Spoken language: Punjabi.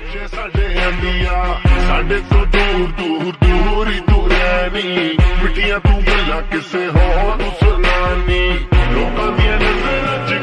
ਸਾਡੇ ਆਂਦੀਆਂ ਸਾਡੇ ਤੋਂ ਦੂਰ ਦੂਰ ਦੂਰ ਹੀ ਤੂੰ ਰਹਿਣੀ, ਮਿੱਠੀਆਂ ਤੂੰ ਗੱਲਾਂ ਕਿਸੇ ਹੋਰ ਨੂੰ ਸੁਣਾਨੀ, ਲੋਕਾਂ ਦੀਆਂ ਨਜ਼ਰਾਂ 'ਚ